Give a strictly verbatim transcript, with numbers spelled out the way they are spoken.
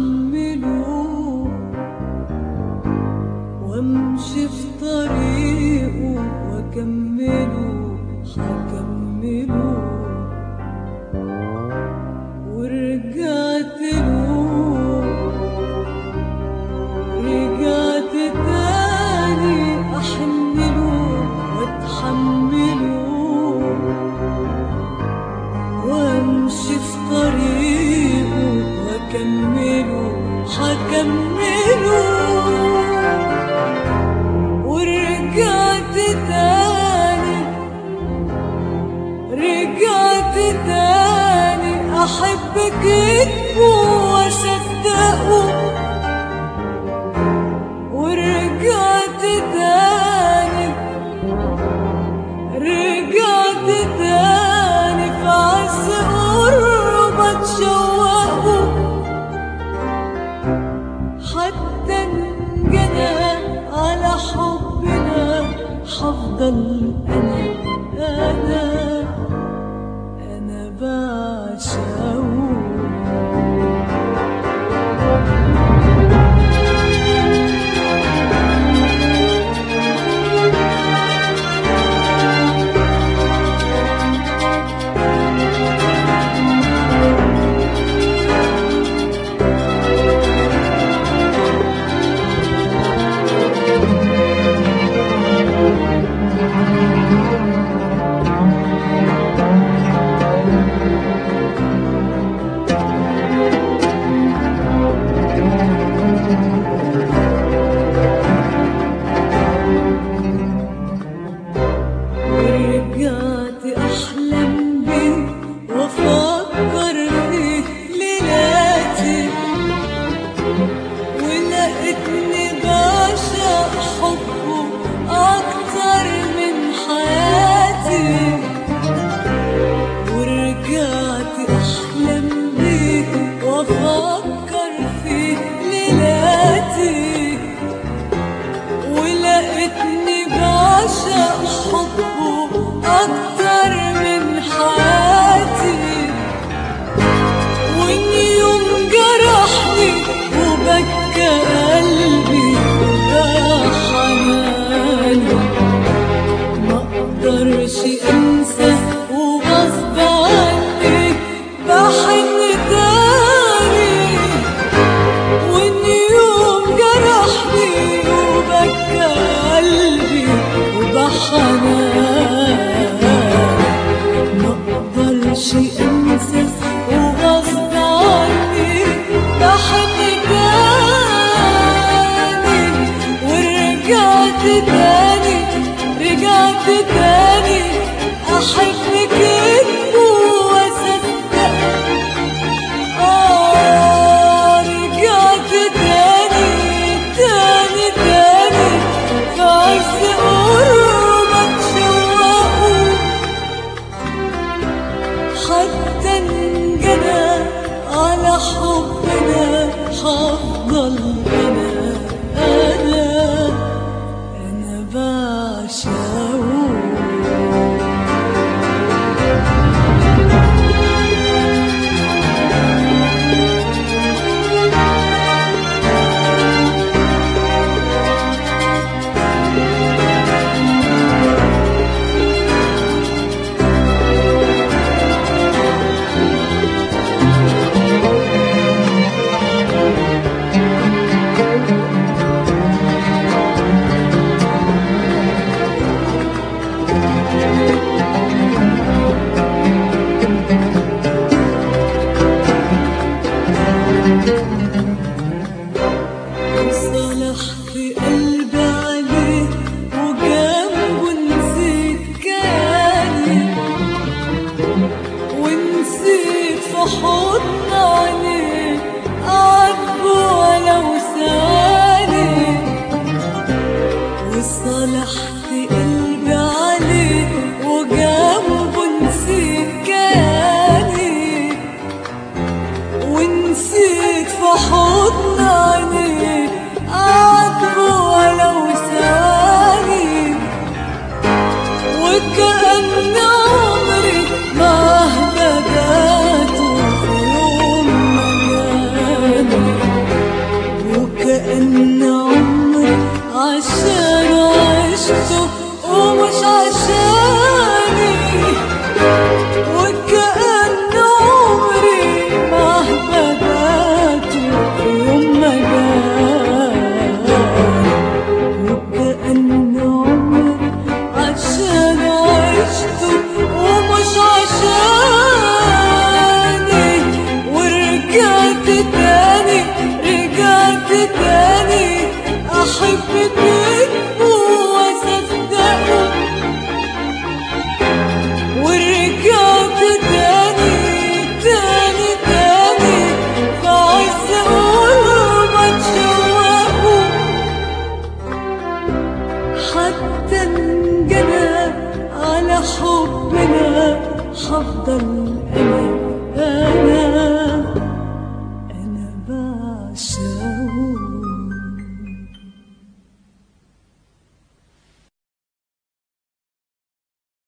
أحمله وامشي في طريقه واكمله هكمله. ورجعت له رجعت تاني أحمله واتحمله وامشي في طريقه واكمله هكمله. ورجعت تاني رجعت تاني أحب كذبه وأصدقه. ورجعت تاني رجعت تاني في عز قرب أتشوقه. حتى انجنى على حبنا حفضل أنا أنا أنا بعشقه. حتى انجنى على حبنا حفضل أنا أنا أنا بعشقه. صلحت قلبي عليه وجنبه نسيت كياني ونسيت في حضن عينيه أعاتبه ولو ثواني وكأن عمري معاه بدأته في يوم ما جاني. تنجنى على حبنا حفضل